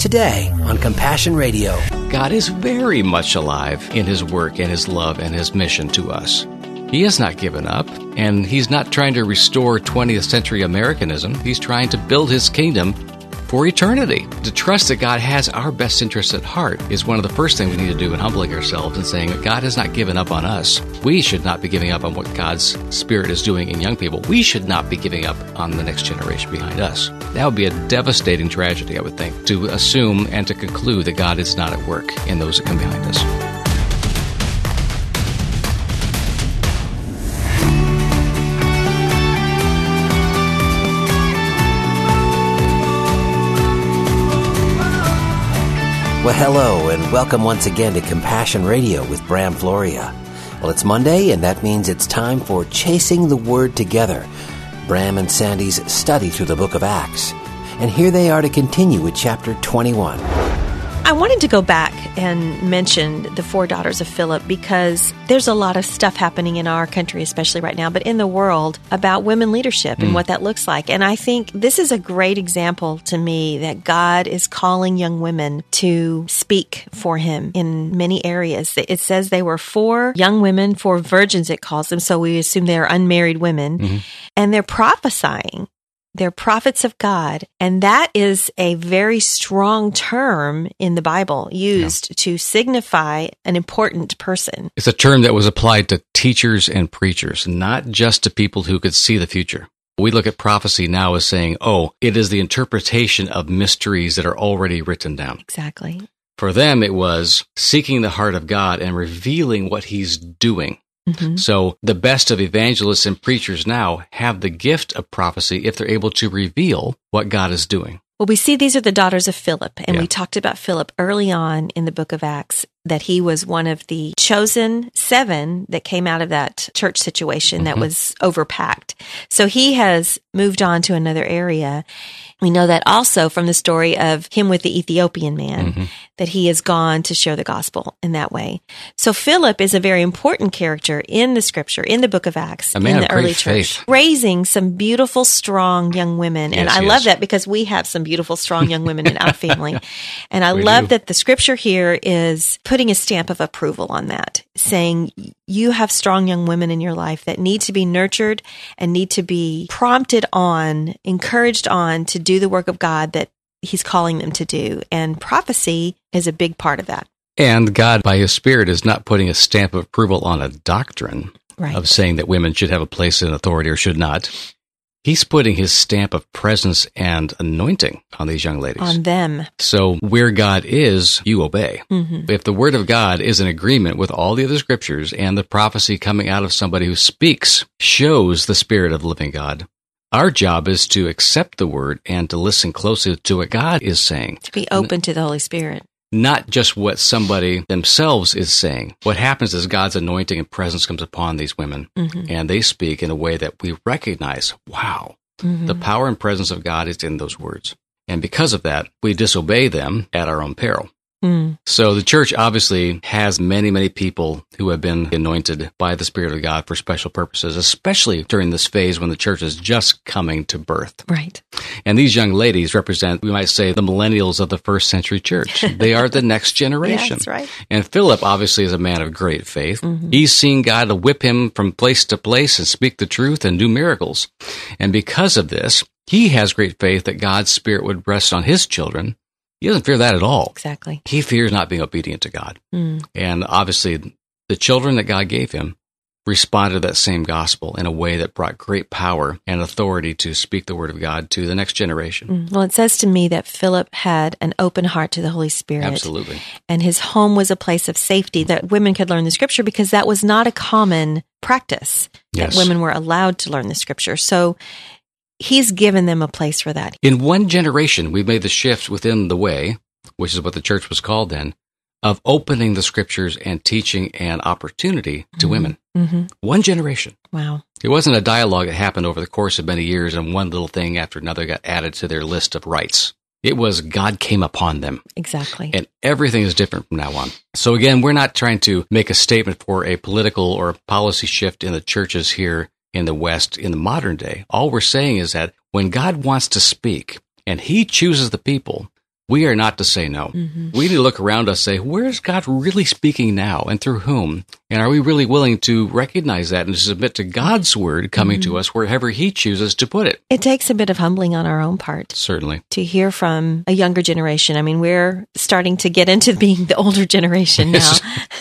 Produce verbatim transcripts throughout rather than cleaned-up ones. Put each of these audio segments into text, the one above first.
Today on Compassion Radio. God is very much alive in His work and His love and His mission to us. He has not given up, and He's not trying to restore twentieth century Americanism. He's trying to build His kingdom for eternity. To trust that God has our best interests at heart is one of the first things we need to do in humbling ourselves and saying that God has not given up on us. We should not be giving up on what God's Spirit is doing in young people. We should not be giving up on the next generation behind us. That would be a devastating tragedy, I would think, to assume and to conclude that God is not at work in those that come behind us. Well, hello, and welcome once again to Compassion Radio with Bram Floria. Well, it's Monday, and that means it's time for Chasing the Word Together, Bram and Sandy's study through the book of Acts. And here they are to continue with chapter twenty-one. I wanted to go back and mention the four daughters of Philip because there's a lot of stuff happening in our country, especially right now, but in the world about women leadership and mm. what that looks like. And I think this is a great example to me that God is calling young women to speak for Him in many areas. It says they were four young women, four virgins it calls them, so we assume they're unmarried women, mm-hmm. and they're prophesying. They're prophets of God, and that is a very strong term in the Bible used yeah. to signify an important person. It's a term that was applied to teachers and preachers, not just to people who could see the future. We look at prophecy now as saying, oh, it is the interpretation of mysteries that are already written down. Exactly. For them, it was seeking the heart of God and revealing what He's doing. Mm-hmm. So the best of evangelists and preachers now have the gift of prophecy if they're able to reveal what God is doing. Well, we see these are the daughters of Philip, and yeah. we talked about Philip early on in the book of Acts, that he was one of the chosen seven that came out of that church situation mm-hmm. that was overpacked. So he has moved on to another area. We know that also from the story of him with the Ethiopian man, mm-hmm. that he has gone to share the gospel in that way. So Philip is a very important character in the scripture, in the book of Acts, a man in the of early great church, faith. Raising some beautiful, strong young women. Yes, and I yes. love that because we have some beautiful, strong young women in our family. And I we love do. that the scripture here is putting a stamp of approval on that, saying you have strong young women in your life that need to be nurtured and need to be prompted on, encouraged on to do the work of God that He's calling them to do. And prophecy is a big part of that. And God, by His Spirit, is not putting a stamp of approval on a doctrine right. of saying that women should have a place in authority or should not. He's putting His stamp of presence and anointing on these young ladies. On them. So where God is, you obey. Mm-hmm. If the Word of God is in agreement with all the other scriptures and the prophecy coming out of somebody who speaks shows the Spirit of the living God, our job is to accept the Word and to listen closely to what God is saying. To be open to the Holy Spirit. Not just what somebody themselves is saying. What happens is God's anointing and presence comes upon these women, mm-hmm. and they speak in a way that we recognize, wow, mm-hmm. the power and presence of God is in those words. And because of that, we disobey them at our own peril. Mm. So the church obviously has many, many people who have been anointed by the Spirit of God for special purposes, especially during this phase when the church is just coming to birth. Right. And these young ladies represent, we might say, the millennials of the first century church. They are the next generation. Yeah, that's right. And Philip obviously is a man of great faith. Mm-hmm. He's seen God to whip him from place to place and speak the truth and do miracles. And because of this, he has great faith that God's Spirit would rest on his children. He doesn't fear that at all. Exactly. He fears not being obedient to God. Mm. And obviously, the children that God gave him responded to that same gospel in a way that brought great power and authority to speak the word of God to the next generation. Mm. Well, it says to me that Philip had an open heart to the Holy Spirit. Absolutely. And his home was a place of safety that women could learn the scripture because that was not a common practice. Yes. That women were allowed to learn the scripture. So He's given them a place for that. In one generation, we've made the shift within the way, which is what the church was called then, of opening the scriptures and teaching an opportunity to mm-hmm. women. Mm-hmm. One generation. Wow. It wasn't a dialogue that happened over the course of many years and one little thing after another got added to their list of rights. It was God came upon them. Exactly. And everything is different from now on. So again, we're not trying to make a statement for a political or policy shift in the churches here in the West in the modern day. All we're saying is that when God wants to speak and He chooses the people, we are not to say no. Mm-hmm. We need to look around us and say, where is God really speaking now and through whom? And are we really willing to recognize that and to submit to God's word coming mm-hmm. to us wherever he chooses to put it? It takes a bit of humbling on our own part. Certainly. To hear from a younger generation. I mean, we're starting to get into being the older generation now.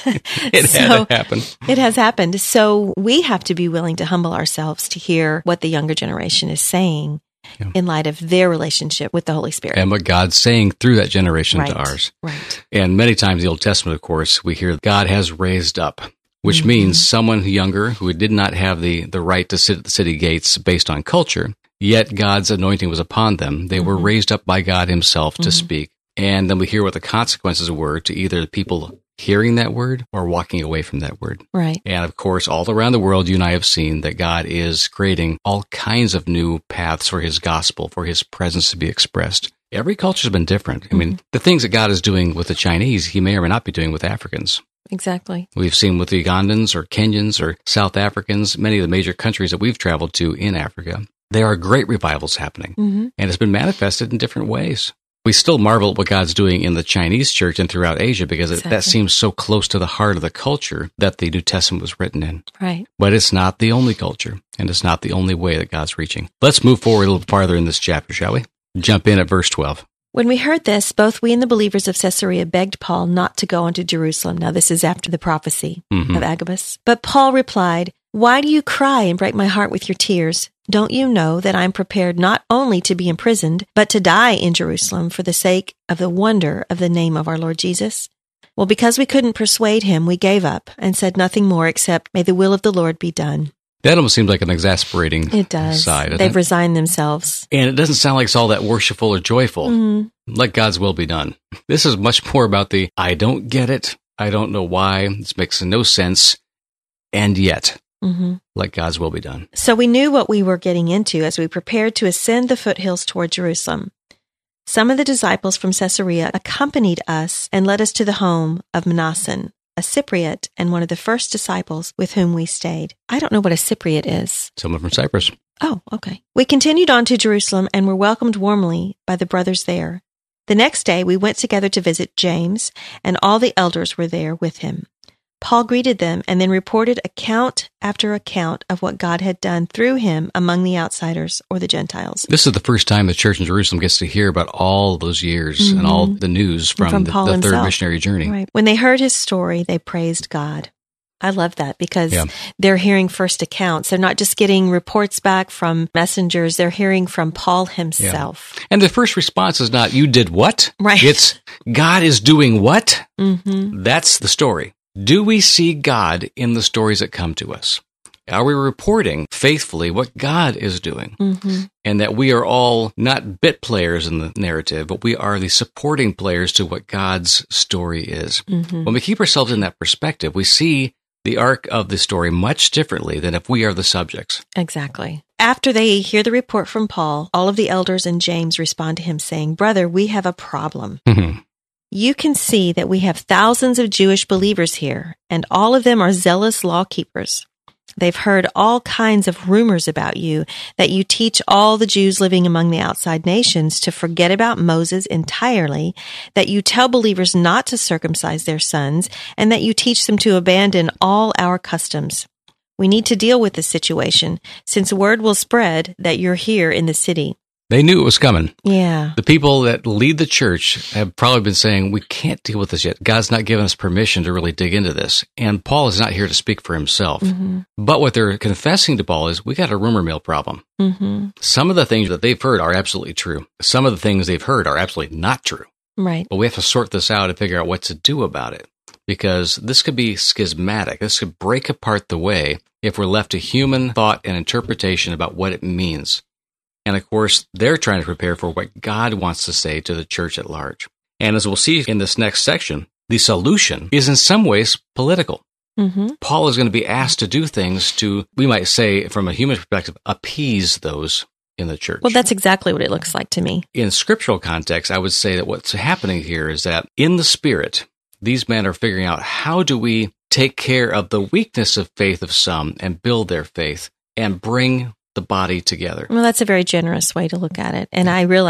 It so, had to happen. It has happened. So we have to be willing to humble ourselves to hear what the younger generation is saying. Yeah. In light of their relationship with the Holy Spirit. And what God's saying through that generation right. to ours. Right. And many times in the Old Testament, of course, we hear God has raised up, which mm-hmm. means someone younger who did not have the, the right to sit at the city gates based on culture, yet God's anointing was upon them. They mm-hmm. were raised up by God himself to mm-hmm. speak. And then we hear what the consequences were to either the people hearing that word or walking away from that word. Right. And of course, all around the world, you and I have seen that God is creating all kinds of new paths for his gospel, for his presence to be expressed. Every culture has been different. Mm-hmm. I mean, the things that God is doing with the Chinese, he may or may not be doing with Africans. Exactly. We've seen with the Ugandans or Kenyans or South Africans, many of the major countries that we've traveled to in Africa. There are great revivals happening, mm-hmm. and it's been manifested in different ways. We still marvel at what God's doing in the Chinese church and throughout Asia because exactly. it, that seems so close to the heart of the culture that the New Testament was written in. Right. But it's not the only culture, and it's not the only way that God's reaching. Let's move forward a little farther in this chapter, shall we? Jump in at verse twelve. When we heard this, both we and the believers of Caesarea begged Paul not to go into Jerusalem. Now, this is after the prophecy mm-hmm. of Agabus. But Paul replied, "Why do you cry and break my heart with your tears? Don't you know that I'm prepared not only to be imprisoned, but to die in Jerusalem for the sake of the wonder of the name of our Lord Jesus?" Well, because we couldn't persuade him, we gave up and said nothing more except, "May the will of the Lord be done." That almost seems like an exasperating it does. side. They've it? resigned themselves. And it doesn't sound like it's all that worshipful or joyful. Mm-hmm. Let God's will be done. This is much more about the, I don't get it. I don't know why. This makes no sense. And yet, mm-hmm. let God's will be done. So we knew what we were getting into as we prepared to ascend the foothills toward Jerusalem. Some of the disciples from Caesarea accompanied us and led us to the home of Mnason, a Cypriot and one of the first disciples with whom we stayed. I don't know what a Cypriot is. Someone from Cyprus. Oh, okay. We continued on to Jerusalem and were welcomed warmly by the brothers there. The next day we went together to visit James, and all the elders were there with him. Paul greeted them and then reported account after account of what God had done through him among the outsiders or the Gentiles. This is the first time the church in Jerusalem gets to hear about all those years mm-hmm. and all the news from, from the, the third himself. missionary journey. Right. When they heard his story, they praised God. I love that because yeah. they're hearing first accounts. They're not just getting reports back from messengers. They're hearing from Paul himself. Yeah. And the first response is not, you did what? Right. It's, God is doing what? Mm-hmm. That's the story. Do we see God in the stories that come to us? Are we reporting faithfully what God is doing? Mm-hmm. And that we are all not bit players in the narrative, but we are the supporting players to what God's story is. Mm-hmm. When we keep ourselves in that perspective, we see the arc of the story much differently than if we are the subjects. Exactly. After they hear the report from Paul, all of the elders and James respond to him saying, "Brother, we have a problem." Mm-hmm. You can see that we have thousands of Jewish believers here, and all of them are zealous law keepers. They've heard all kinds of rumors about you, that you teach all the Jews living among the outside nations to forget about Moses entirely, that you tell believers not to circumcise their sons, and that you teach them to abandon all our customs. We need to deal with this situation, since word will spread that you're here in the city. They knew it was coming. Yeah. The people that lead the church have probably been saying, we can't deal with this yet. God's not given us permission to really dig into this. And Paul is not here to speak for himself. Mm-hmm. But what they're confessing to Paul is, we got a rumor mill problem. Mm-hmm. Some of the things that they've heard are absolutely true. Some of the things they've heard are absolutely not true. Right. But we have to sort this out and figure out what to do about it. Because this could be schismatic. This could break apart the way if we're left to human thought and interpretation about what it means. And of course, they're trying to prepare for what God wants to say to the church at large. And as we'll see in this next section, the solution is in some ways political. Mm-hmm. Paul is going to be asked to do things to, we might say, from a human perspective, appease those in the church. Well, that's exactly what it looks like to me. In scriptural context, I would say that what's happening here is that in the Spirit, these men are figuring out, how do we take care of the weakness of faith of some and build their faith and bring the body together. Well, that's a very generous way to look at it. And I realize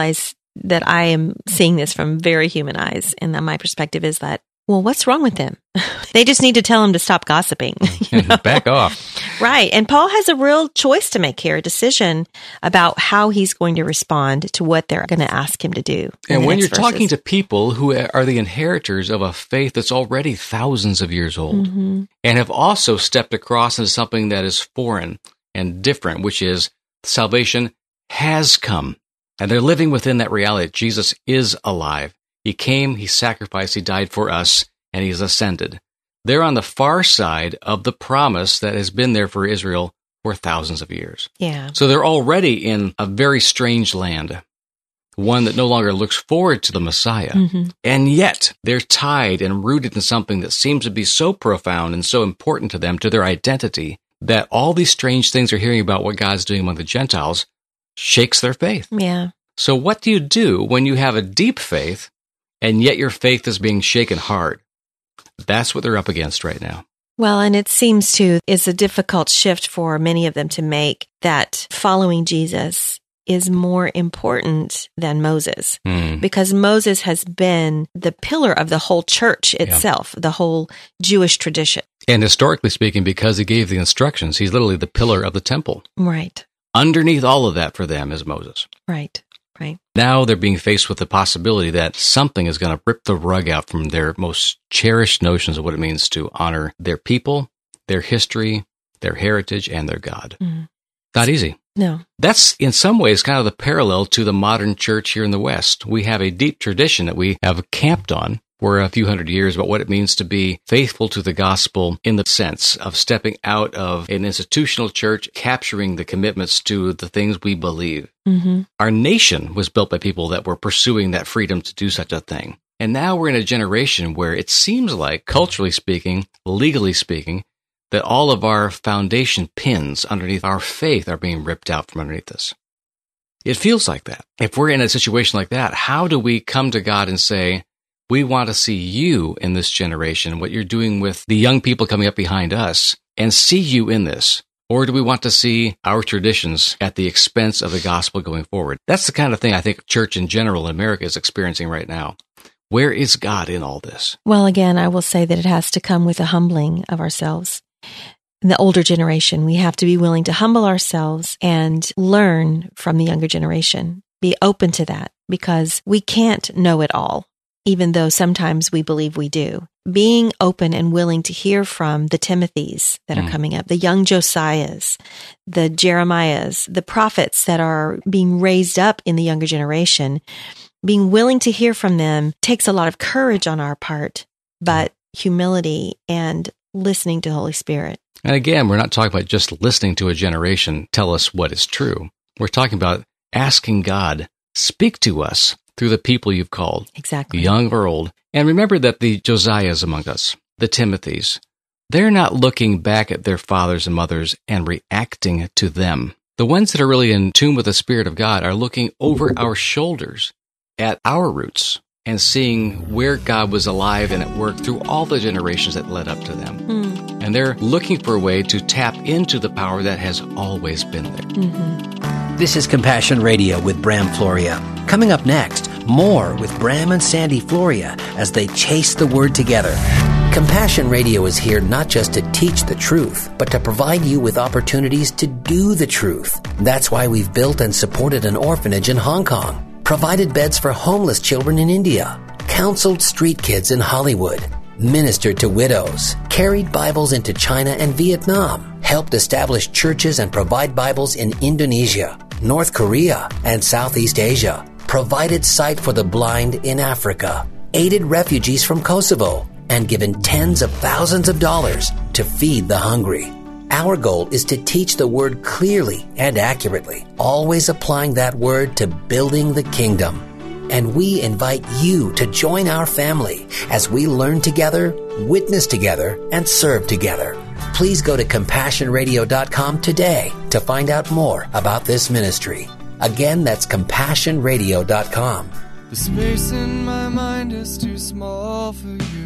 that I am seeing this from very human eyes, and my perspective is that, well, what's wrong with them? They just need to tell them to stop gossiping. You know? Back off. Right. And Paul has a real choice to make here, a decision about how he's going to respond to what they're going to ask him to do. And when you're verses. talking to people who are the inheritors of a faith that's already thousands of years old, mm-hmm. and have also stepped across into something that is foreign and different, which is salvation has come. And they're living within that reality. Jesus is alive. He came, he sacrificed, he died for us, and he's ascended. They're on the far side of the promise that has been there for Israel for thousands of years. Yeah. So they're already in a very strange land, one that no longer looks forward to the Messiah. Mm-hmm. And yet they're tied and rooted in something that seems to be so profound and so important to them, to their identity, that all these strange things they're hearing about what God's doing among the Gentiles shakes their faith. Yeah. So what do you do when you have a deep faith and yet your faith is being shaken hard? That's what they're up against right now. Well, and it seems to is a difficult shift for many of them to make, that following Jesus is more important than Moses, mm. because Moses has been the pillar of the whole church itself, yeah. the whole Jewish tradition. And historically speaking, because he gave the instructions, he's literally the pillar of the temple. Right. Underneath all of that for them is Moses. Right. Right. Now they're being faced with the possibility that something is going to rip the rug out from their most cherished notions of what it means to honor their people, their history, their heritage, and their God. Mm. Not easy. No. That's in some ways kind of the parallel to the modern church here in the West. We have a deep tradition that we have camped on for a few hundred years about what it means to be faithful to the gospel in the sense of stepping out of an institutional church, capturing the commitments to the things we believe. Mm-hmm. Our nation was built by people that were pursuing that freedom to do such a thing. And now we're in a generation where it seems like, culturally speaking, legally speaking, that all of our foundation pins underneath our faith are being ripped out from underneath us. It feels like that. If we're in a situation like that, how do we come to God and say, we want to see you in this generation, what you're doing with the young people coming up behind us, and see you in this? Or do we want to see our traditions at the expense of the gospel going forward? That's the kind of thing I think church in general in America is experiencing right now. Where is God in all this? Well, again, I will say that it has to come with a humbling of ourselves. In the older generation, we have to be willing to humble ourselves and learn from the younger generation. Be open to that, because we can't know it all, even though sometimes we believe we do. Being open and willing to hear from the Timothys that are mm. coming up, the young Josiahs, the Jeremiahs, the prophets that are being raised up in the younger generation, being willing to hear from them takes a lot of courage on our part, but humility and listening to the Holy Spirit. And again, we're not talking about just listening to a generation tell us what is true. We're talking about asking God, speak to us through the people you've called, exactly, young or old. And remember that the Josiahs among us, the Timothys, they're not looking back at their fathers and mothers and reacting to them. The ones that are really in tune with the Spirit of God are looking over our shoulders at our roots and seeing where God was alive and at work through all the generations that led up to them. Mm. And they're looking for a way to tap into the power that has always been there. Mm-hmm. This is Compassion Radio with Bram Floria. Coming up next, more with Bram and Sandy Floria as they chase the Word together. Compassion Radio is here not just to teach the truth, but to provide you with opportunities to do the truth. That's why we've built and supported an orphanage in Hong Kong, provided beds for homeless children in India, counseled street kids in Hollywood, ministered to widows, carried Bibles into China and Vietnam, helped establish churches and provide Bibles in Indonesia, North Korea, and Southeast Asia, provided sight for the blind in Africa, aided refugees from Kosovo, and given tens of thousands of dollars to feed the hungry. Our goal is to teach the Word clearly and accurately, always applying that Word to building the kingdom. And we invite you to join our family as we learn together, witness together, and serve together. Please go to compassion radio dot com today to find out more about this ministry. Again, that's compassion radio dot com. The space in my mind is too small for you.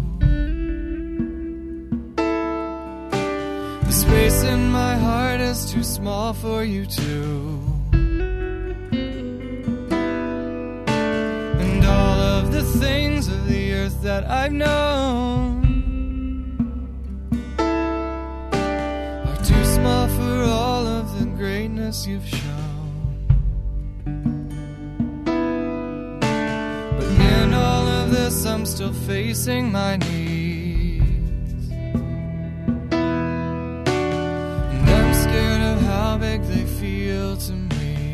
The space in my heart is too small for you too. things of the earth that I've known are too small for all of the greatness you've shown. But in all of this, I'm still facing my needs, and I'm scared of how big they feel to me.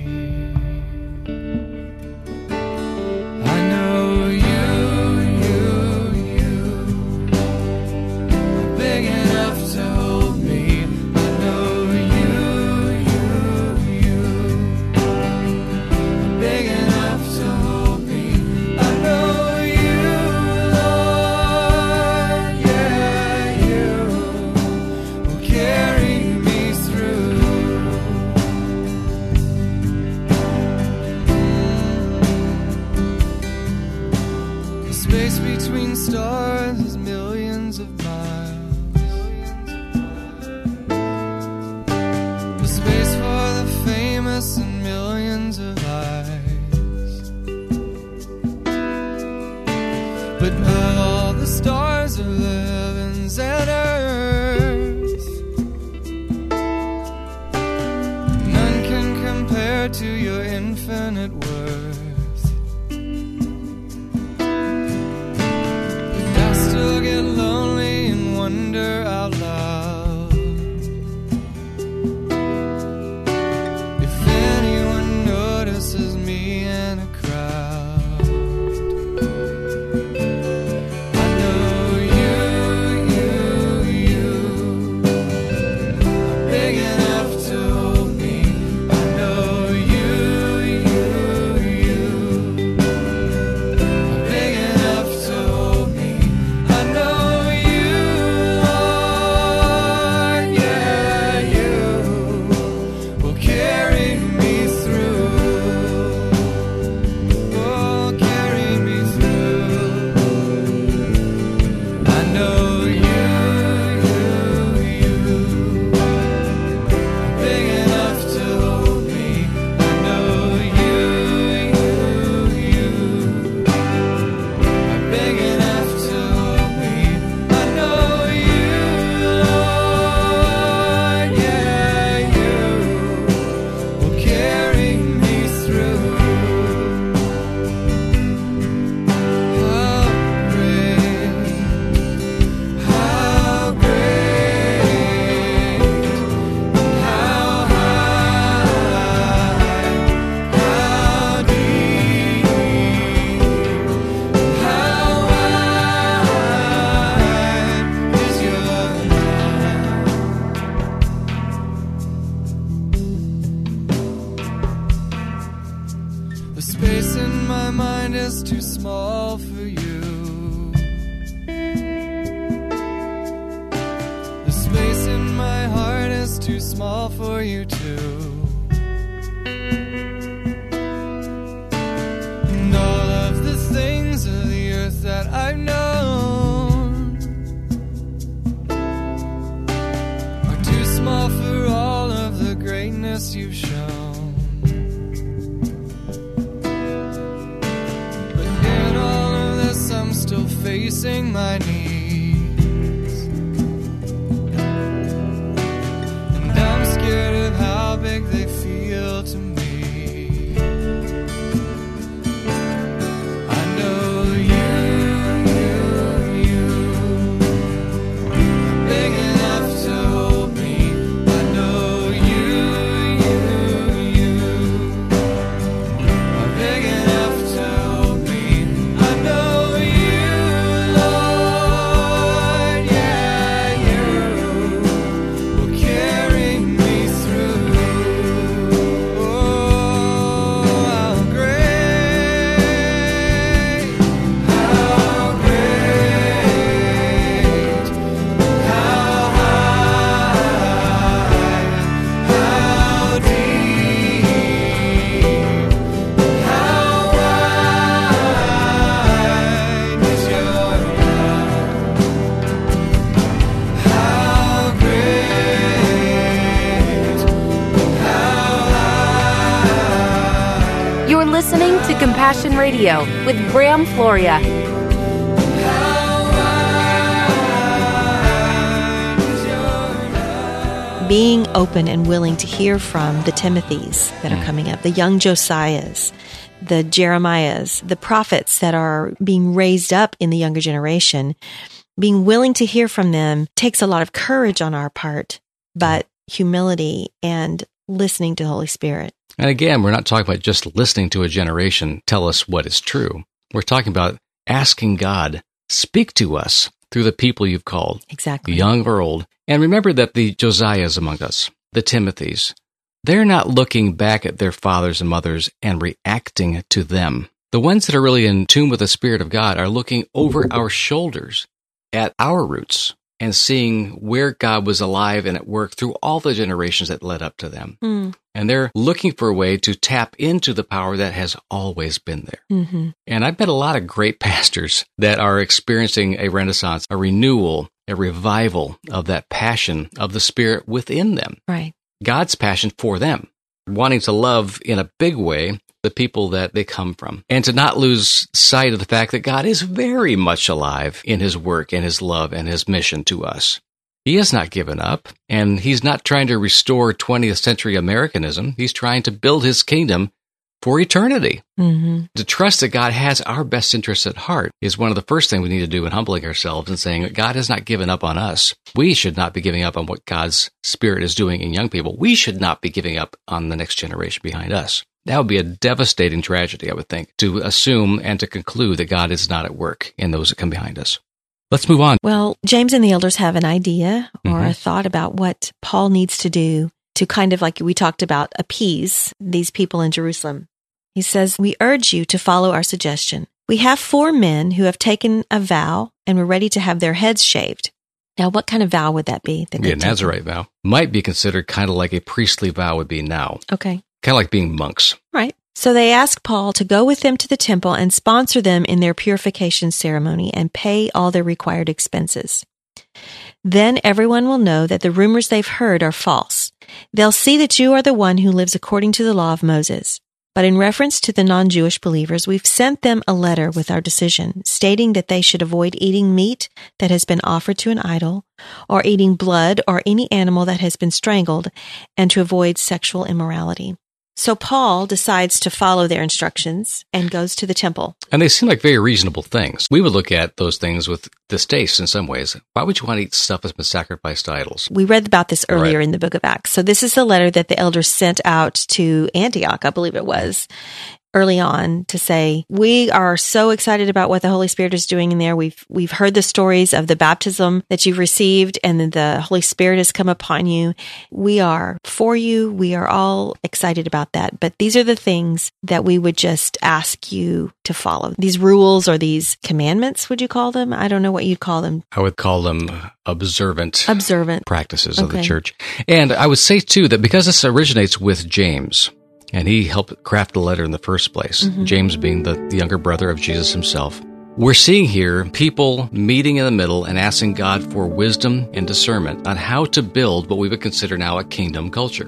Stars is millions of miles. The space for the famous and millions of eyes. But of all the stars of the heavens and earth, none can compare to your infinite worth. Get lonely and wonder out loud if anyone notices me in a crowd. I know you, you, you are big enough to hold me. I know you, you, you are big enough to hold me. I know you, Lord, yeah, you will carry me through, oh, carry me through. I know you, you, you are big enough to hold me. I know you, you, you are big enough to hold me. I know you, Lord, yeah, you will carry me through. How great, how great, how high, how deep, how wide is your love? The space in my mind is too small for you. The space in my heart is too small for you too. And all of the things of the earth that I've known are too small for all of the greatness you've shown. But in all of this, I'm still facing my needs, and I'm scared of how big they feel to me. I know you, you, you are big enough to hold me. I know you, you, you are big enough to hold me. I know you, Lord. Compassion Radio with Bram Floria. Being open and willing to hear from the Timothys that are coming up, the young Josiahs, the Jeremiahs, the prophets that are being raised up in the younger generation, being willing to hear from them takes a lot of courage on our part, but humility and listening to the Holy Spirit. And again, we're not talking about just listening to a generation tell us what is true. We're talking about asking God, speak to us through the people you've called, exactly, young or old. And remember that the Josiahs among us, the Timothys, they're not looking back at their fathers and mothers and reacting to them. The ones that are really in tune with the Spirit of God are looking over our shoulders at our roots and seeing where God was alive and at work through all the generations that led up to them. Mm. And they're looking for a way to tap into the power that has always been there. Mm-hmm. And I've met a lot of great pastors that are experiencing a renaissance, a renewal, a revival of that passion of the Spirit within them. Right. God's passion for them, wanting to love in a big way the people that they come from, and to not lose sight of the fact that God is very much alive in His work and His love and His mission to us. He has not given up, and He's not trying to restore twentieth century Americanism. He's trying to build His kingdom for eternity. Mm-hmm. To trust that God has our best interests at heart is one of the first things we need to do in humbling ourselves and saying that God has not given up on us. We should not be giving up on what God's Spirit is doing in young people. We should not be giving up on the next generation behind us. That would be a devastating tragedy, I would think, to assume and to conclude that God is not at work in those that come behind us. Let's move on. Well, James and the elders have an idea or Mm-hmm. a thought about what Paul needs to do to kind of, like we talked about, appease these people in Jerusalem. He says, we urge you to follow our suggestion. We have four men who have taken a vow and were ready to have their heads shaved. Now, what kind of vow would that be? That Be a Nazarite vow. Might be considered kind of like a priestly vow would be now. Okay. Kind of like being monks. Right. So they ask Paul to go with them to the temple and sponsor them in their purification ceremony and pay all their required expenses. Then everyone will know that the rumors they've heard are false. They'll see that you are the one who lives according to the law of Moses. But in reference to the non-Jewish believers, we've sent them a letter with our decision, stating that they should avoid eating meat that has been offered to an idol, or eating blood or any animal that has been strangled, and to avoid sexual immorality. So Paul decides to follow their instructions and goes to the temple. And they seem like very reasonable things. We would look at those things with distaste in some ways. Why would you want to eat stuff that's been sacrificed to idols? We read about this earlier Right. in the book of Acts. So this is the letter that the elders sent out to Antioch, I believe it was, early on to say, we are so excited about what the Holy Spirit is doing in there. We've we've heard the stories of the baptism that you've received and then the Holy Spirit has come upon you. We are for you. We are all excited about that. But these are the things that we would just ask you to follow. These rules or these commandments, would you call them? I don't know what you'd call them. I would call them observant, Observant practices of Okay. the church. And I would say, too, that because this originates with James, and he helped craft the letter in the first place, mm-hmm. James being the, the younger brother of Jesus himself, we're seeing here people meeting in the middle and asking God for wisdom and discernment on how to build what we would consider now a kingdom culture.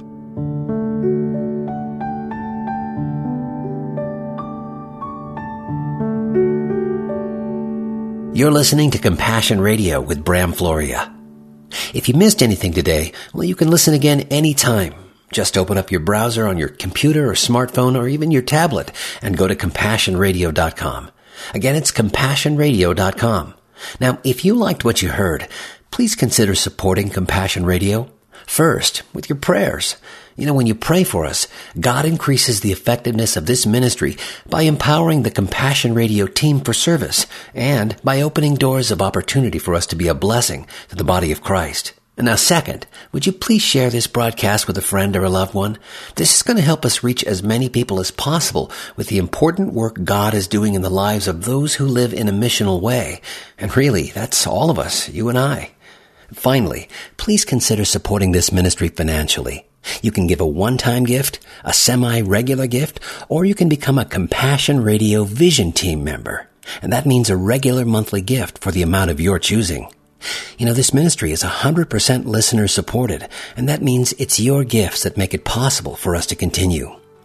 You're listening to Compassion Radio with Bram Floria. If you missed anything today, well, you can listen again anytime. Just open up your browser on your computer or smartphone or even your tablet and go to compassion radio dot com. Again, it's compassion radio dot com. Now, if you liked what you heard, please consider supporting Compassion Radio. First, with your prayers. You know, when you pray for us, God increases the effectiveness of this ministry by empowering the Compassion Radio team for service and by opening doors of opportunity for us to be a blessing to the body of Christ. And now second, would you please share this broadcast with a friend or a loved one? This is going to help us reach as many people as possible with the important work God is doing in the lives of those who live in a missional way. And really, that's all of us, you and I. Finally, please consider supporting this ministry financially. You can give a one-time gift, a semi-regular gift, or you can become a Compassion Radio Vision Team member. And that means a regular monthly gift for the amount of your choosing. You know, this ministry is one hundred percent listener supported, and that means it's your gifts that make it possible for us to continue.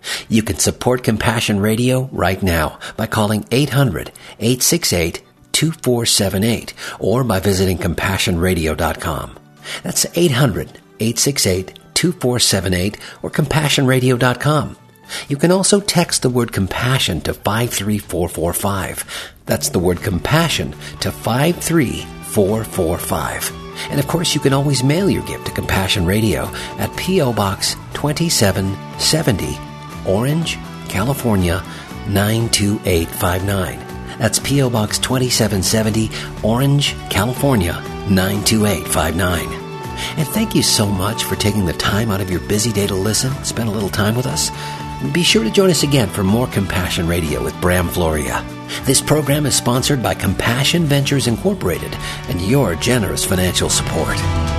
You can support Compassion Radio right now by calling eight hundred, eight six eight, two four seven eight or by visiting compassion radio dot com. That's eight hundred, eight six eight, two four seven eight or compassion radio dot com. You can also text the word compassion to five three four four five. That's the word compassion to five three four four five. And of course, you can always mail your gift to Compassion Radio at P O. Box twenty-seven seventy, Orange, California, nine two eight five nine. That's P O. Box twenty-seven seventy, Orange, California, nine two eight five nine. And thank you so much for taking the time out of your busy day to listen, spend a little time with us. Be sure to join us again for more Compassion Radio with Bram Floria. This program is sponsored by Compassion Ventures Incorporated and your generous financial support.